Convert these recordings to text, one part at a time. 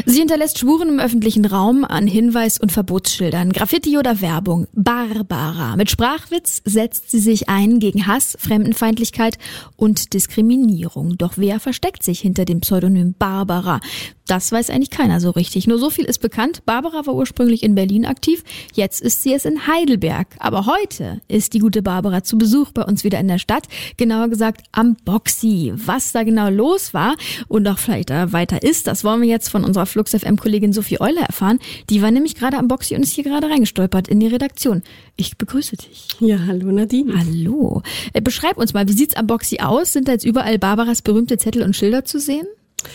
Sie hinterlässt Spuren im öffentlichen Raum an Hinweis- und Verbotsschildern, Graffiti oder Werbung. Barbara. Mit Sprachwitz setzt sie sich ein gegen Hass, Fremdenfeindlichkeit und Diskriminierung. Doch wer versteckt sich hinter dem Pseudonym Barbara? Das weiß eigentlich keiner so richtig. Nur so viel ist bekannt. Barbara war ursprünglich in Berlin aktiv. Jetzt ist sie es in Heidelberg. Aber heute ist die gute Barbara zu Besuch bei uns wieder in der Stadt. Genauer gesagt am Boxy. Was da genau los war und auch vielleicht da weiter ist, das wollen wir jetzt von unserer Flux FM-Kollegin Sophie Euler erfahren. Die war nämlich gerade am Boxy und ist hier gerade reingestolpert in die Redaktion. Ich begrüße dich. Ja, hallo Nadine. Hallo. Beschreib uns mal, wie sieht's am Boxy aus? Sind da jetzt überall Barbaras berühmte Zettel und Schilder zu sehen?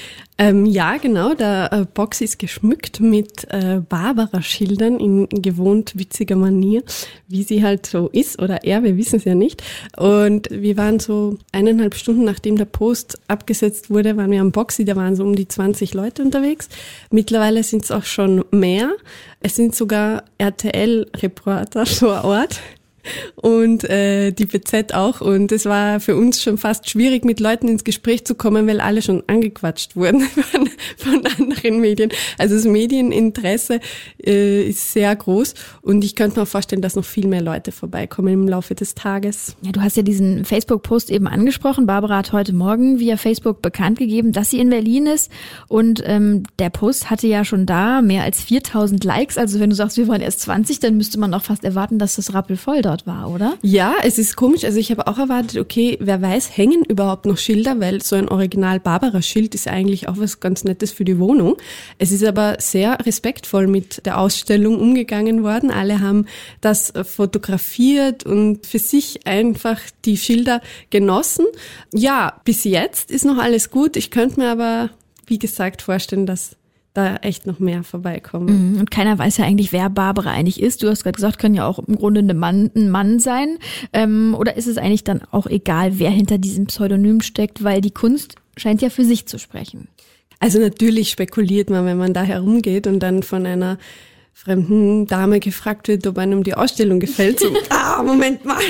Ja, genau. Der Boxy ist geschmückt mit Barbara-Schildern in gewohnt witziger Manier, wie sie halt so ist oder er, wir wissen es ja nicht. Und wir waren so 1,5 Stunden, nachdem der Post abgesetzt wurde, waren wir am Boxy, da waren so um die 20 Leute unterwegs. Mittlerweile sind es auch schon mehr. Es sind sogar RTL-Reporter vor Ort. Und die BZ auch. Und es war für uns schon fast schwierig, mit Leuten ins Gespräch zu kommen, weil alle schon angequatscht wurden von anderen Medien. Also das Medieninteresse ist sehr groß und ich könnte mir auch vorstellen, dass noch viel mehr Leute vorbeikommen im Laufe des Tages. Ja, du hast ja diesen Facebook-Post eben angesprochen. Barbara hat heute Morgen via Facebook bekannt gegeben, dass sie in Berlin ist und der Post hatte ja schon da mehr als 4.000 Likes. Also wenn du sagst, wir waren erst 20, dann müsste man auch fast erwarten, dass das rappelvoll dort war, oder? Ja, es ist komisch. Also ich habe auch erwartet, okay, wer weiß, hängen überhaupt noch Schilder, weil so ein Original-Barbara-Schild ist eigentlich auch was ganz Nettes für die Wohnung. Es ist aber sehr respektvoll mit der Ausstellung umgegangen worden. Alle haben das fotografiert und für sich einfach die Schilder genossen. Ja, bis jetzt ist noch alles gut. Ich könnte mir aber, wie gesagt, vorstellen, dass da echt noch mehr vorbeikommen. Und keiner weiß ja eigentlich, wer Barbara eigentlich ist. Du hast gerade gesagt, können ja auch im Grunde ein Mann sein. Oder ist es eigentlich dann auch egal, wer hinter diesem Pseudonym steckt, weil die Kunst scheint ja für sich zu sprechen? Also natürlich spekuliert man, wenn man da herumgeht und dann von einer fremden Dame gefragt wird, ob einem die Ausstellung gefällt. So, Moment mal.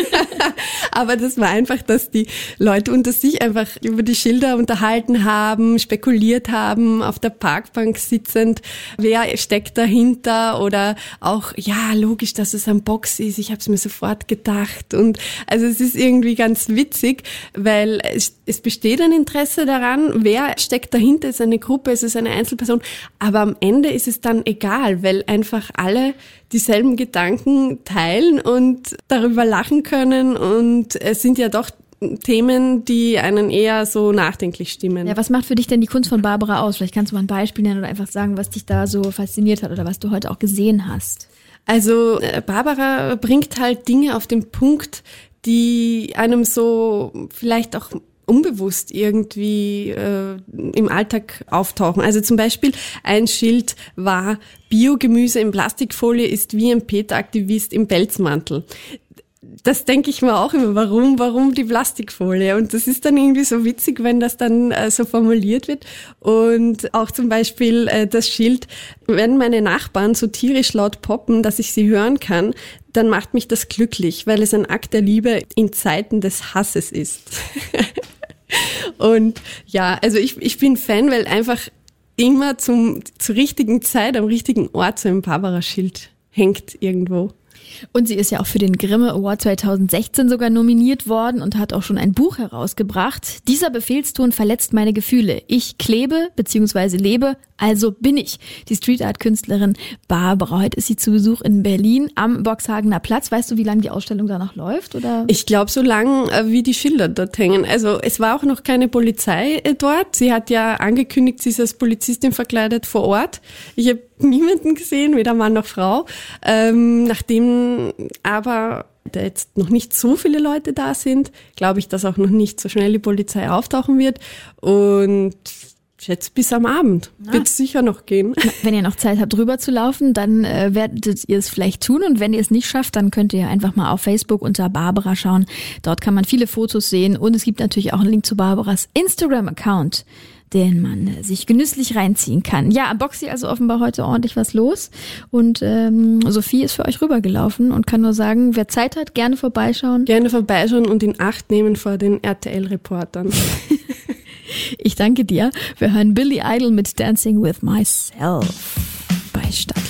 Aber das war einfach, dass die Leute unter sich einfach über die Schilder unterhalten haben, spekuliert haben, auf der Parkbank sitzend. Wer steckt dahinter? Oder auch, ja, logisch, dass es ein Box ist. Ich habe es mir sofort gedacht. Und also es ist irgendwie ganz witzig, weil es besteht ein Interesse daran, wer steckt dahinter. Es ist eine Gruppe, es ist eine Einzelperson. Aber am Ende ist es dann egal, weil einfach alle dieselben Gedanken teilen und darüber lachen können. Und es sind ja doch Themen, die einen eher so nachdenklich stimmen. Ja, was macht für dich denn die Kunst von Barbara aus? Vielleicht kannst du mal ein Beispiel nennen oder einfach sagen, was dich da so fasziniert hat oder was du heute auch gesehen hast. Also Barbara bringt halt Dinge auf den Punkt, die einem so vielleicht auch unbewusst irgendwie im Alltag auftauchen. Also zum Beispiel ein Schild war: Biogemüse in Plastikfolie ist wie ein PETA-Aktivist im Pelzmantel. Das denke ich mir auch immer, warum die Plastikfolie? Und das ist dann irgendwie so witzig, wenn das dann so formuliert wird. Und auch zum Beispiel das Schild: Wenn meine Nachbarn so tierisch laut poppen, dass ich sie hören kann, dann macht mich das glücklich, weil es ein Akt der Liebe in Zeiten des Hasses ist. Und ja, also ich bin Fan, weil einfach immer zur richtigen Zeit am richtigen Ort so ein Barbara-Schild hängt irgendwo. Und sie ist ja auch für den Grimme Award 2016 sogar nominiert worden und hat auch schon ein Buch herausgebracht. Dieser Befehlston verletzt meine Gefühle. Ich klebe bzw. lebe, also bin ich. Die Street-Art-Künstlerin Barbara. Heute ist sie zu Besuch in Berlin am Boxhagener Platz. Weißt du, wie lange die Ausstellung da noch läuft? Oder? Ich glaube, so lang wie die Schilder dort hängen. Also es war auch noch keine Polizei dort. Sie hat ja angekündigt, sie ist als Polizistin verkleidet vor Ort. Ich habe niemanden gesehen, weder Mann noch Frau. Nachdem aber da jetzt noch nicht so viele Leute da sind, glaube ich, dass auch noch nicht so schnell die Polizei auftauchen wird. Und jetzt bis am Abend wird es sicher noch gehen. Wenn ihr noch Zeit habt, drüber zu laufen, dann werdet ihr es vielleicht tun. Und wenn ihr es nicht schafft, dann könnt ihr einfach mal auf Facebook unter Barbara schauen. Dort kann man viele Fotos sehen. Und es gibt natürlich auch einen Link zu Barbaras Instagram-Account, den man sich genüsslich reinziehen kann. Ja, am Boxy also offenbar heute ordentlich was los. Und Sophie ist für euch rübergelaufen und kann nur sagen, wer Zeit hat, gerne vorbeischauen. Gerne vorbeischauen und in Acht nehmen vor den RTL-Reportern. Ich danke dir. Wir hören Billy Idol mit Dancing with Myself bei Start.